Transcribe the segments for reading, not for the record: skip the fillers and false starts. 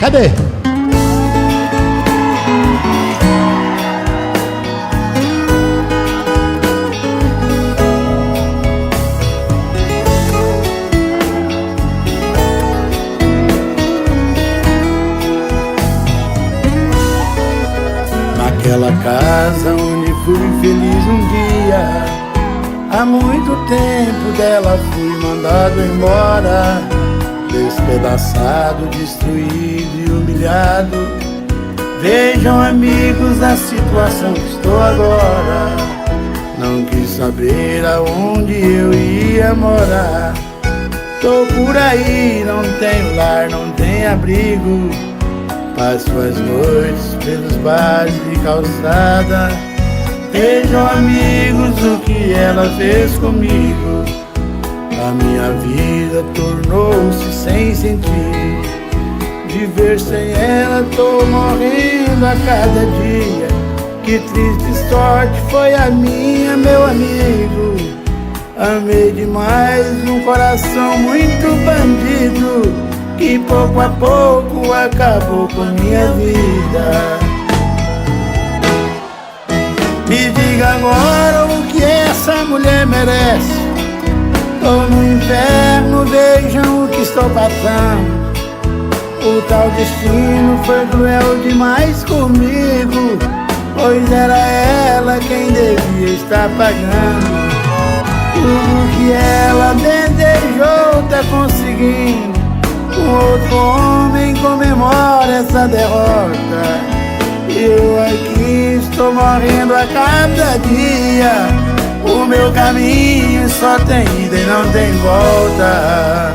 Cadê? Naquela casa onde fui feliz um dia, há muito tempo dela fui mandado embora, despedaçado, destruído e humilhado. Vejam, amigos, a situação que estou agora. Não quis saber aonde eu ia morar. Tô por aí, não tenho lar, não tenho abrigo. Passo as noites pelos bares de calçada. Vejam, amigos, o que ela fez comigo. A minha vida tornou-se sem sentido. Viver sem ela, tô morrendo a cada dia. Que triste sorte foi a minha, meu amigo. Amei demais um coração muito bandido, que pouco a pouco acabou com minha vida. Me diga agora o que essa mulher merece. Tô no inferno, vejam o que estou passando. O tal destino foi cruel demais comigo, pois era ela quem devia estar pagando. Tudo que ela desejou tá conseguindo. Um outro homem comemora essa derrota. Eu aqui estou morrendo a cada dia. O meu caminho só tem ida e não tem volta.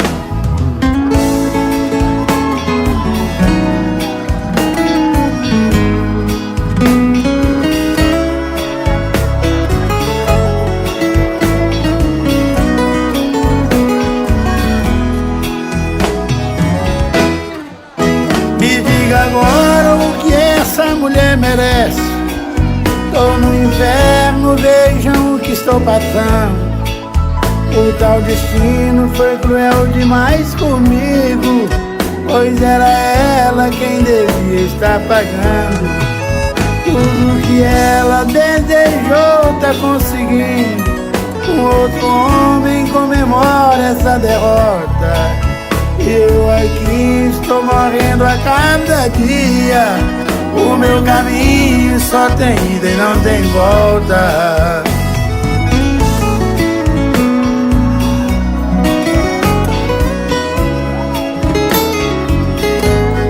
Agora o que essa mulher merece. Tô no inferno, vejam o que estou passando. O tal destino foi cruel demais comigo, pois era ela quem devia estar pagando. Tudo que ela desejou tá conseguindo. Um outro homem comemora essa derrota. Eu aqui estou morrendo a cada dia. O meu caminho só tem ida e não tem volta.